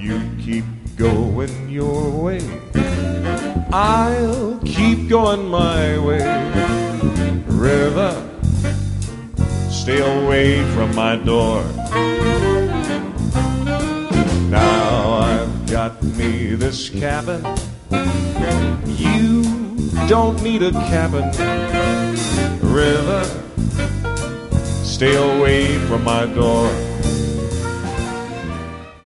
You keep going your way, I'll keep going my way. River, stay away from my door. Now I've got me this cabin. You don't need a cabin. River, stay away from my door.